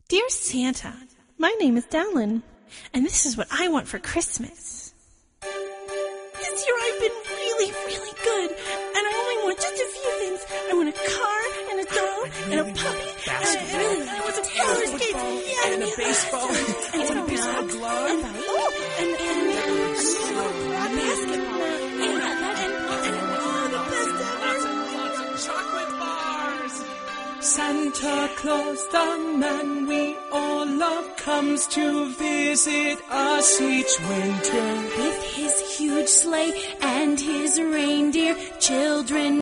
Dear Santa, my name is Dallin, and this is what I want for Christmas. This year I've been really, really good, and I only want just a few things. I want a car, and a dog, and a puppy, and I want some roller skates, and a baseball, and a baseball glove, and a basketball, and the best ever. lots of chocolate bars. Santa Claus, the man we all love, comes to visit us each winter. With his huge sleigh and his reindeer, children